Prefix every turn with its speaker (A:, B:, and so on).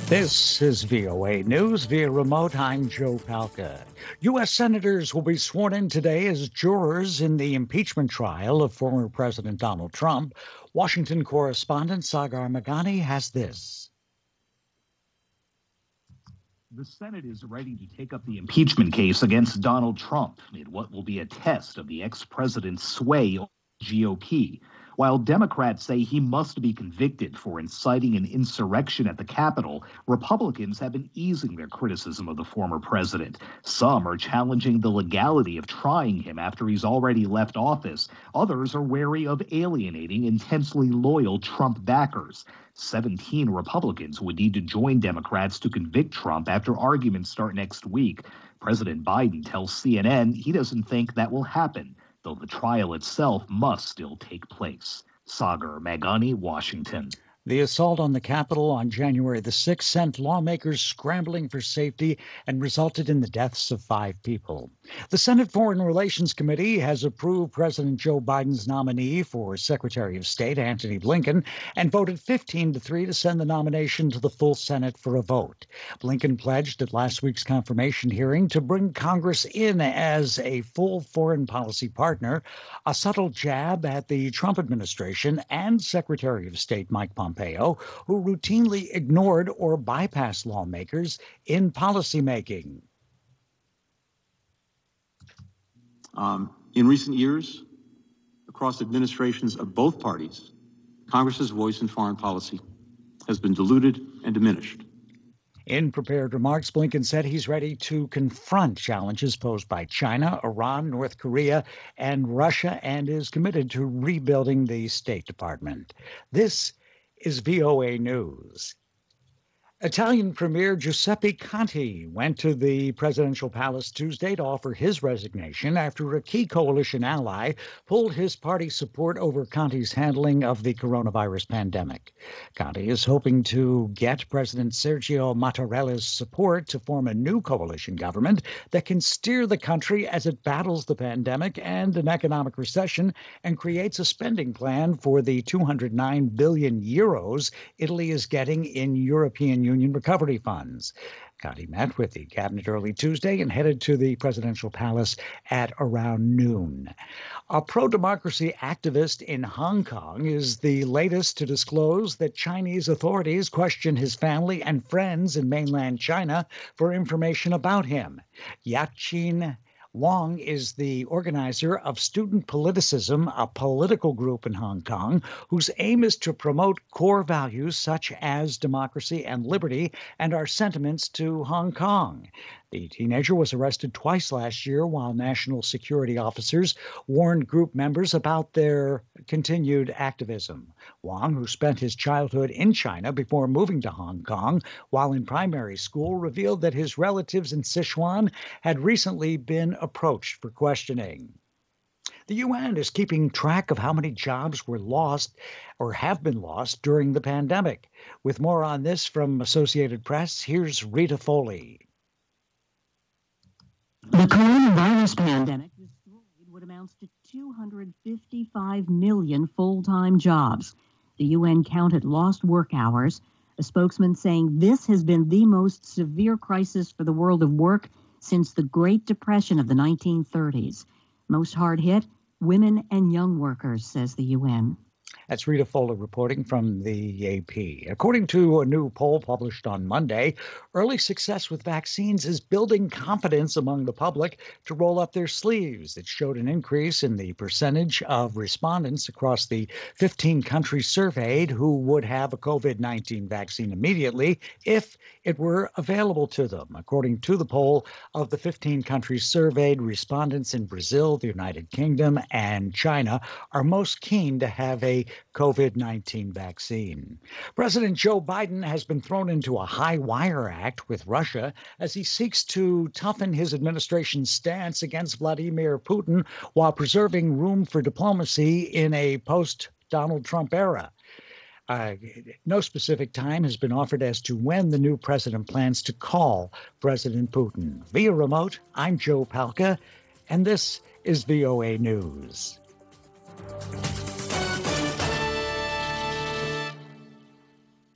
A: This is VOA News via remote. I'm Joe Palca. U.S. senators will be sworn in today as jurors in the impeachment trial of former President Donald Trump. Washington correspondent Sagar Meghani has this.
B: The Senate is ready to take up the impeachment case against Donald Trump in what will be a test of the ex-president's sway on the GOP. While Democrats say he must be convicted for inciting an insurrection at the Capitol, Republicans have been easing their criticism of the former president. Some are challenging the legality of trying him after he's already left office. Others are wary of alienating intensely loyal Trump backers. 17 Republicans would need to join Democrats to convict Trump after arguments start next week. President Biden tells CNN he doesn't think that will happen, though the trial itself must still take place. Sagar Meghani, Washington.
A: The assault on the Capitol on January the 6th sent lawmakers scrambling for safety and resulted in the deaths of 5 people. The Senate Foreign Relations Committee has approved President Joe Biden's nominee for Secretary of State, Antony Blinken, and voted 15-3 to send the nomination to the full Senate for a vote. Blinken pledged at last week's confirmation hearing to bring Congress in as a full foreign policy partner, a subtle jab at the Trump administration and Secretary of State Mike Pompeo, who routinely ignored or bypassed lawmakers in policymaking.
C: In recent years, across administrations of both parties, Congress's voice in foreign policy has been diluted and diminished.
A: In prepared remarks, Blinken said he's ready to confront challenges posed by China, Iran, North Korea, and Russia, and is committed to rebuilding the State Department. This is VOA News. Italian Premier Giuseppe Conte went to the presidential palace Tuesday to offer his resignation after a key coalition ally pulled his party's support over Conte's handling of the coronavirus pandemic. Conte is hoping to get President Sergio Mattarella's support to form a new coalition government that can steer the country as it battles the pandemic and an economic recession and creates a spending plan for the 209 billion euros Italy is getting in European Union recovery funds. Conte met with the cabinet early Tuesday and headed to the presidential palace at around noon. A pro-democracy activist in Hong Kong is the latest to disclose that Chinese authorities question his family and friends in mainland China for information about him. Yaqin Wang is the organizer of Student Politicism, a political group in Hong Kong whose aim is to promote core values such as democracy and liberty and our sentiments to Hong Kong. The teenager was arrested twice last year while national security officers warned group members about their continued activism. Wang, who spent his childhood in China before moving to Hong Kong while in primary school, revealed that his relatives in Sichuan had recently been approached for questioning. The UN is keeping track of how many jobs were lost or have been lost during the pandemic. With more on this from Associated Press, here's Rita Foley.
D: The coronavirus pandemic destroyed what amounts to 255 million full-time jobs. The UN counted lost work hours, a spokesman saying this has been the most severe crisis for the world of work since the Great Depression of the 1930s. Most hard hit, women and young workers, says the UN.
A: That's Rita Foley reporting from the AP. According to a new poll published on Monday, early success with vaccines is building confidence among the public to roll up their sleeves. It showed an increase in the percentage of respondents across the 15 countries surveyed who would have a COVID-19 vaccine immediately if it were available to them. According to the poll, of the 15 countries surveyed, respondents in Brazil, the United Kingdom, and China are most keen to have a COVID-19 vaccine. President Joe Biden has been thrown into a high wire act with Russia as he seeks to toughen his administration's stance against Vladimir Putin while preserving room for diplomacy in a post-Donald Trump era. No specific time has been offered as to when the new president plans to call President Putin. Via remote, I'm Joe Palca, and this is VOA News.